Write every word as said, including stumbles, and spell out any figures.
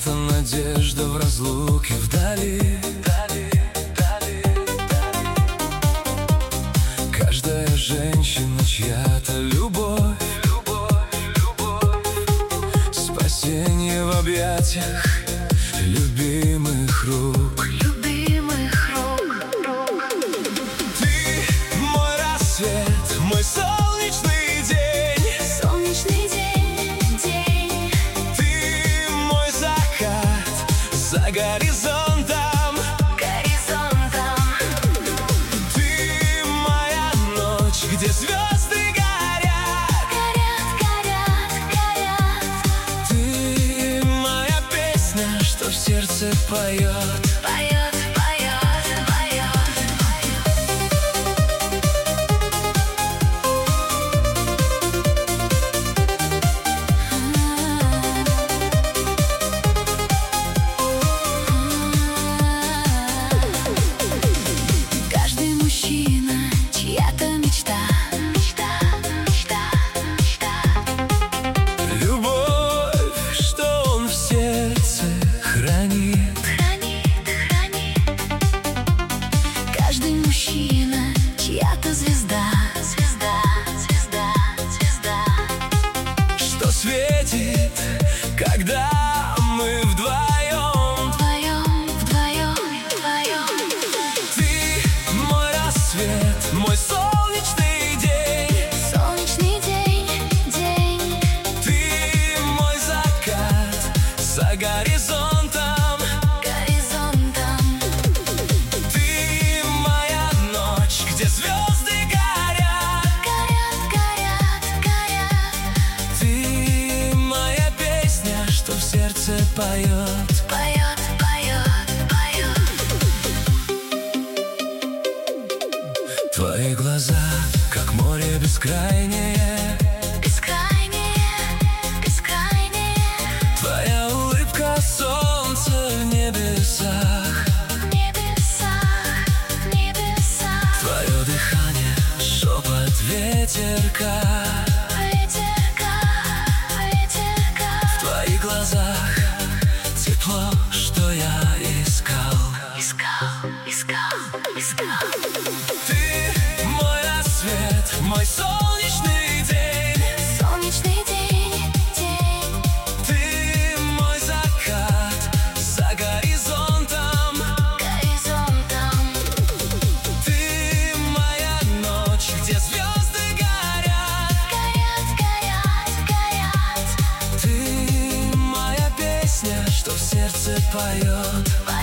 это надежда в разлуке вдали. Каждая женщина чья-то любовь, спасение в объятиях любимых рук. Любимых рук. Ты мой рассвет, мой солнечный день. Солнечный день, день. Ты мой закат за горизонтом. Горизонтом. Ты моя ночь, где звезды горят. Горят, горят, горят. Ты моя песня, что в сердце поет. Поет, поет, поет. Каждый мужчина чья-то мечта. Мечта, мечта, мечта. Любовь, что он в сердце хранит. Хранит, хранит. Каждый мужчина чья-то звезда. Звезда, звезда, звезда. Что светит, когда мы вдвоем. Вдвоем, вдвоем, вдвоем. Ты мой рассвет, мой солнечный день. Солнечный день, день. Ты мой закат за горизонтом. Горизонтом. Ты моя ночь, где звезды горят. Горят, горят, горят. Ты моя песня, что в сердце поет. Поет, поет, поет. Твои глаза, как море бескрайнее. Бескрайнее, бескрайнее. Твоя улыбка, солнце в небесах. В небесах, в небесах. Твое дыхание, шепот ветерка. Ветерка, ветерка. В твоих глазах тепло, что я искал. Искал, искал, искал. Ты мой рассвет, мой солнечный день. Солнечный день, день. Ты мой закат за горизонтом. Горизонтом. Ты моя ночь, где звезды горят. Горят, горят, горят. Ты моя песня, что в сердце поет.